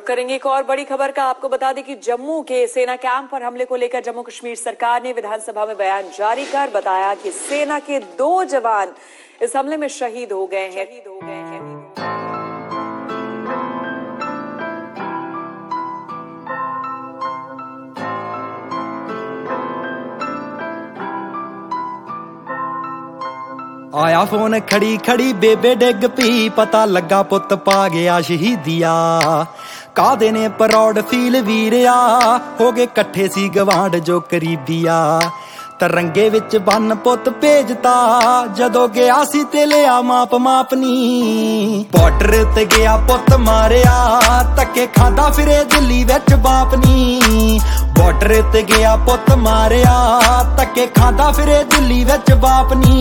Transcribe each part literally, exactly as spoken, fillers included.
करेंगे एक और बड़ी खबर का। आपको बता दें कि जम्मू के सेना कैंप पर हमले को लेकर जम्मू कश्मीर सरकार ने विधानसभा में बयान जारी कर बताया कि सेना के दो जवान इस हमले में शहीद हो गए हैं शहीद हो गए हैं आया फोन खड़ी खड़ी बेबे डिग पी, पता लगा पुत पा गया शहीदिया। कादे ने प्राउड फील वीरिया, हो गए कट्ठे सी गवांड जो करीबिया। तरंगे विच बन पुत भेजता, जदों गया सी ते लिया माप मापनी। बॉर्डर ते गया पुत मारिया, धक्के खांदा फिरे दिल्ली विच बापनी। बॉर्डर ते गया पुत मारिया, धक्के खांदा फिरे दिल्ली विच बापनी।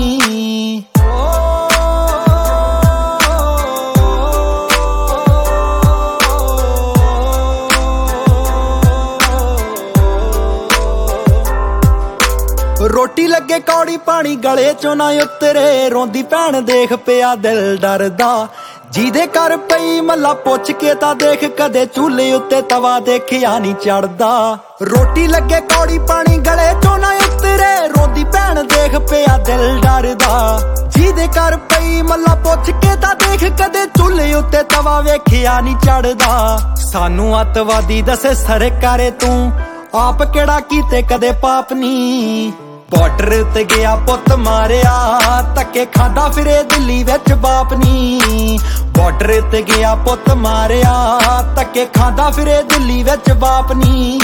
रोटी लगे कौड़ी पानी गले चों ना उतरे, रोंदी भैन देख पिया दिल डरदा। जिदे कर पई मल्ला पुछ के ता देख, कदे चूल्हे उत्ते तवा देखिया नहीं चढ़दा। रोटी लगे कौड़ी पानी गले चों ना उतरे, रोंदी भैन देख पिया दिल डरदा। जिदे कर पई मल्ला पुछ के ता देख, कदे चूल्हे उत्ते तवा वेखिया नहीं चढ़दा। सानू अतवादी दसे सरकारे तू, आप केड़ा कीते कदे पाप नी। बॉर्डर ते गया पुत मारिया, धक्के खांदा फिरे दिल्ली विच बापनी। बॉर्डर ते गया पुत मारिया, धक्के खांदा फिरे दिल्ली विच बापनी।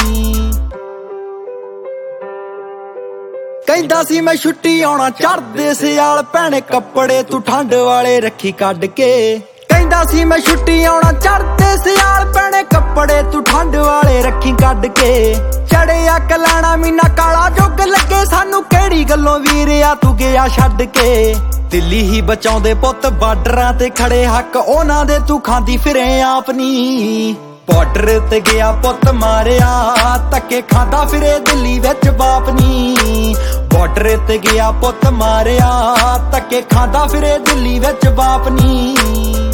कहंदा सी मैं छुट्टी आउणा चढ़दे सियाल, भैणे कपड़े तू ठंड वाले रखी कढ के। कहंदा सी मैं छुट्टी आउणा चढ़दे सियाल, भैणे कपड़े तू ठंड वाले रखी कढ के। चढ़े अक लाना मीना काला जुग लगे, सानू केड़ी गल्लों वीरिया तू गया छड्ड के। दिल्ली ही बचाउंदे पुत बार्डरां ते खड़े, हक उहनां दे तू खांदी फिरे आपनी। बॉर्डर ते गया पुत मारिया, धक्के खांदा फिरे दिल्ली विच बापनी। बॉर्डर ते गया पुत मारिया, धक्के खांदा फिरे दिल्ली विच बापनी।